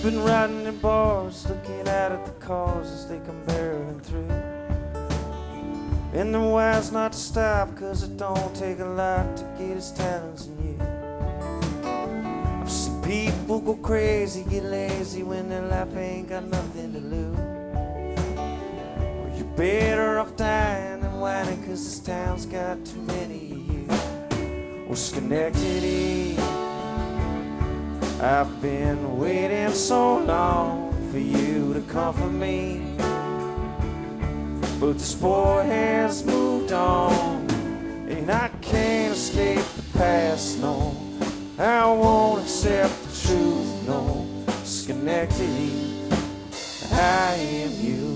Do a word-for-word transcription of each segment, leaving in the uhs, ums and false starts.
been riding in bars, looking out at the cars as they come barreling through. And they're wise not to stop, cause it don't take a lot to get his talents in you. I've seen people go crazy, get lazy when their life ain't got nothing to lose. Well, you're better off dying than whining, cause this town's got too many of you. Well, Schenectady, I've been waiting so long for you to comfort me, but this boy has moved on, and I can't escape the past, no. I won't accept the truth, no. Schenectady, I am you.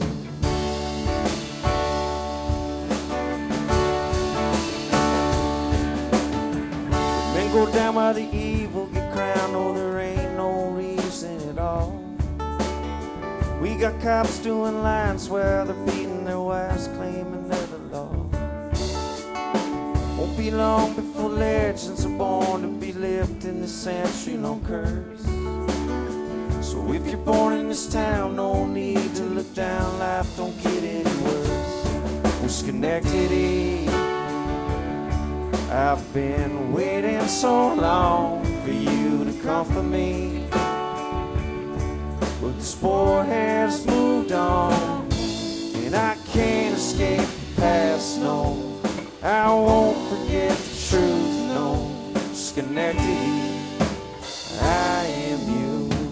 Men go down by the evil, get crowned, no, there ain't no reason at all. We got cops doing lines where they're beating their wives, claiming they're the law. Won't be long before legends are born to be lived in this century-long curse. So if you're born in this town, no need to look down, life don't get any worse. Well, Schenectady, I've been waiting so long for you to comfort me, but this boy has moved on, and I can't escape the past, no. I won't forget the truth, no. Schenectady, I am you.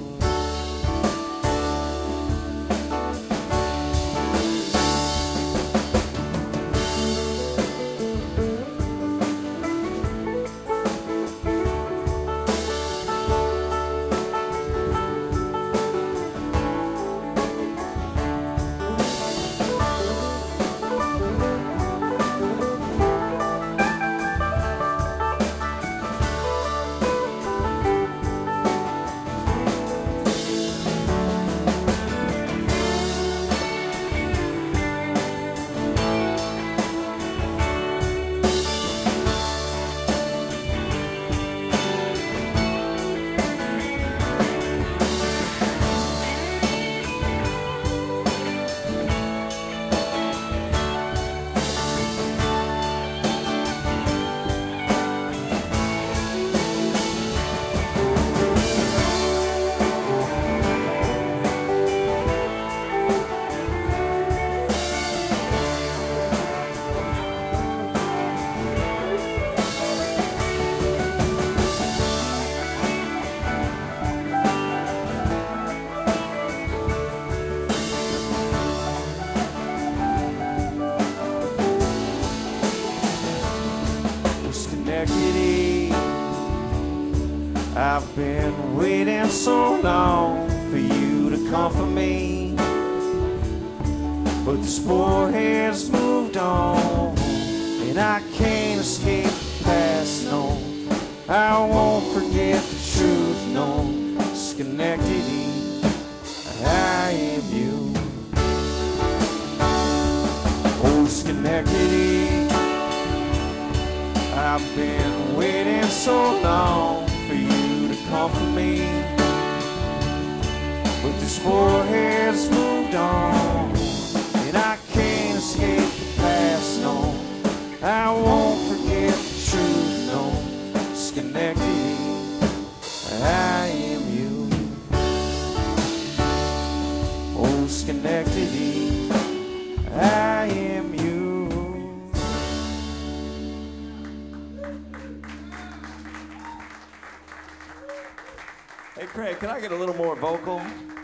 Schenectady, I've been waiting so long for you to comfort me, but this boy has moved on, and I can't escape the past, no. I won't forget the truth, no. Schenectady, I am you. Oh, Schenectady, I've been waiting so long for you to comfort me, but this boy has moved on, and I can't escape the past, no. I won't forget the truth, no. Schenectady, I am you. Oh, Schenectady, I am you. Hey, Craig, can I get a little more vocal?